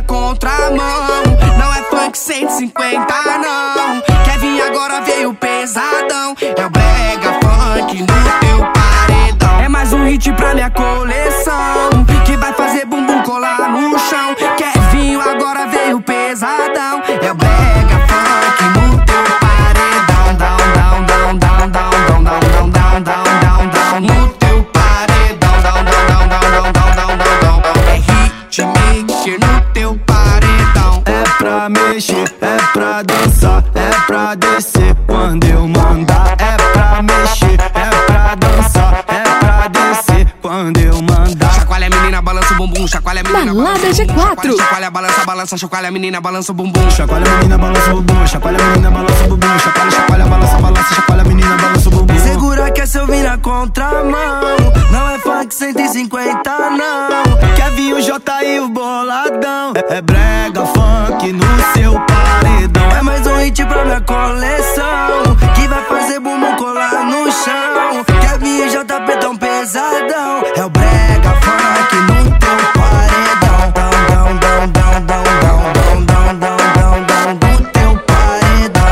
contramão. Não é funk 150 não. Quer vir agora, veio pesadão. É o brega funk no teu paredão. É mais um hit pra minha coleção, que vai fazer bumbum colar no chão. Quer vir agora, veio pesadão. É o brega funk no teu paredão. Down, down, down, down, down, down, down, down, down, down, down, no teu paredão. Down, down, down, down, down, down, down, down. É hitmaker no teu paredão. É pra mexer, é pra dançar, é pra descer quando eu mandar. É pra mexer, é pra dançar, é pra descer quando eu mandar. Chacoalha a menina, balança o bumbum. Chacoalha a menina, Balada G4. chacoalha, balança, balança. Chacoalha a menina, balança o bumbum. Chacoalha a menina, balança o bumbum. Chacoalha a menina, balança o bumbum. Chacoalha, chacoalha, balança, balança. Chacoalha a menina, balança o bumbum. Segura que essa eu vim na contramão. Não é funk 150 não. Quer vir o J e o boladão. É brega funk no seu paredão. É mais um hit pra minha coleção, que vai fazer bumbum colar no chão. Quer vir JP tão pesadão. É o brega funk no teu paredão. Down, down, down, down, down, down, down, down, down, down, no teu paredão.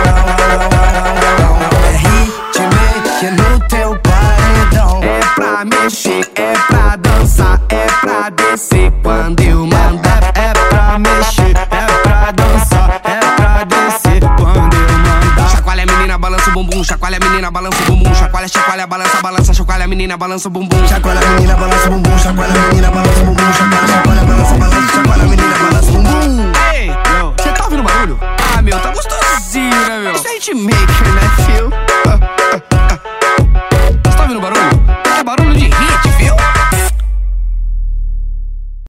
É hitmaker no teu paredão. É pra mexer, é pra dançar, é pra descer quando eu mandar. É pra mexer, é pra dançar, é pra descer quando eu mandar. Chacoalha a menina, balança o bumbum. Chacoalha a menina, balança o bumbum. Chacoalha, chacoalha, balança, balança. Chacoalha a menina, balança o bumbum. Chacoalha a menina, balança o bumbum. Chacoalha a menina, balança o bumbum. Chacoalha, chacoalha, balança, balança. Chacoalha a menina, balança o bumbum. Ei, cê tá ouvindo barulho? Ah, meu, tá gostosinho, né, meu? Isso é hitmaker, né, fio?